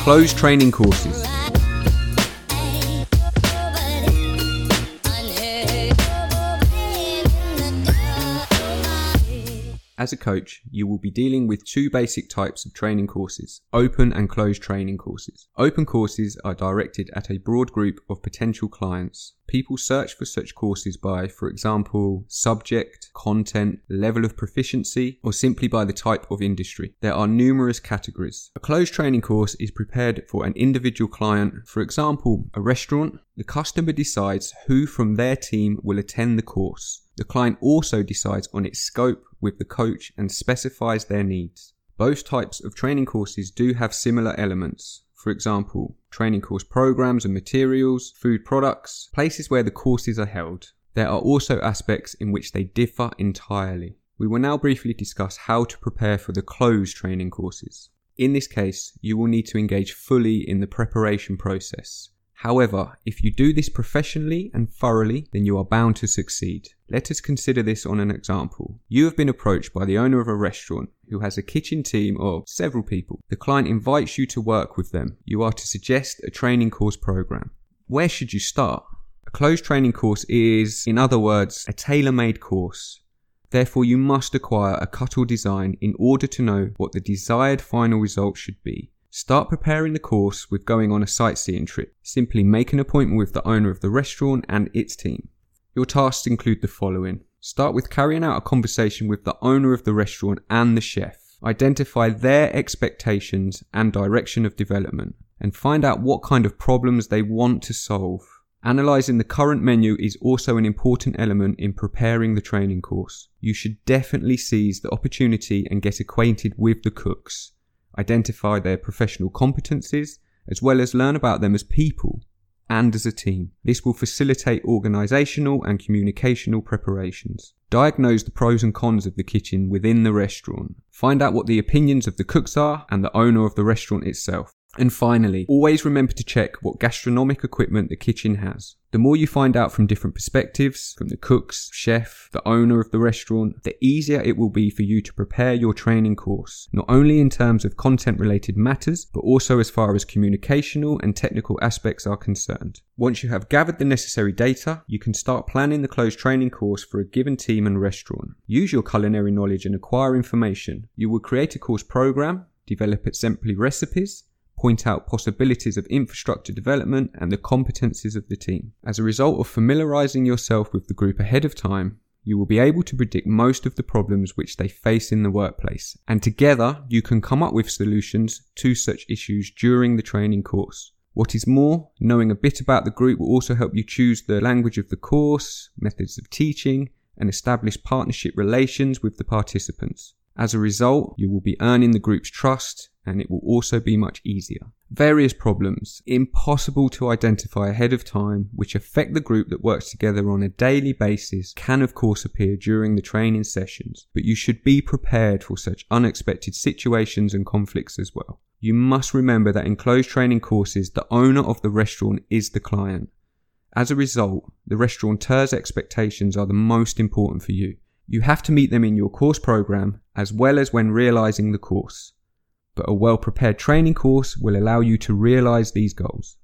Closed training courses. As a coach, you will be dealing with two basic types of training courses, open and closed training courses. Open courses are directed at a broad group of potential clients. People search for such courses by, for example, subject, content, level of proficiency, or simply by the type of industry. There are numerous categories. A closed training course is prepared for an individual client, for example, a restaurant. The customer decides who from their team will attend the course. The client also decides on its scope with the coach and specifies their needs. Both types of training courses do have similar elements. For example, training course programs and materials, food products, places where the courses are held. There are also aspects in which they differ entirely. We will now briefly discuss how to prepare for the closed training courses. In this case, you will need to engage fully in the preparation process. However, if you do this professionally and thoroughly, then you are bound to succeed. Let us consider this on an example. You have been approached by the owner of a restaurant who has a kitchen team of several people. The client invites you to work with them. You are to suggest a training course program. Where should you start? A closed training course is, in other words, a tailor-made course. Therefore, you must acquire a cut-or design in order to know what the desired final result should be. Start preparing the course with going on a sightseeing trip. Simply make an appointment with the owner of the restaurant and its team. Your tasks include the following. Start with carrying out a conversation with the owner of the restaurant and the chef. Identify their expectations and direction of development, and find out what kind of problems they want to solve. Analysing the current menu is also an important element in preparing the training course. You should definitely seize the opportunity and get acquainted with the cooks. Identify their professional competencies, as well as learn about them as people and as a team. This will facilitate organisational and communicational preparations. Diagnose the pros and cons of the kitchen within the restaurant. Find out what the opinions of the cooks are and the owner of the restaurant itself. And finally, always remember to check what gastronomic equipment the kitchen has. The more you find out from different perspectives, from the cooks, chef, the owner of the restaurant, the easier it will be for you to prepare your training course, not only in terms of content-related matters, but also as far as communicational and technical aspects are concerned. Once you have gathered the necessary data, you can start planning the closed training course for a given team and restaurant. Use your culinary knowledge and acquire information. You will create a course program, develop exemplary recipes, point out possibilities of infrastructure development and the competencies of the team. As a result of familiarising yourself with the group ahead of time, you will be able to predict most of the problems which they face in the workplace, and together you can come up with solutions to such issues during the training course. What is more, knowing a bit about the group will also help you choose the language of the course, methods of teaching, and establish partnership relations with the participants. As a result, you will be earning the group's trust, and it will also be much easier. Various problems, impossible to identify ahead of time, which affect the group that works together on a daily basis, can of course appear during the training sessions, but you should be prepared for such unexpected situations and conflicts as well. You must remember that in closed training courses, the owner of the restaurant is the client. As a result, the restaurateur's expectations are the most important for you. You have to meet them in your course program as well as when realising the course. But a well-prepared training course will allow you to realise these goals.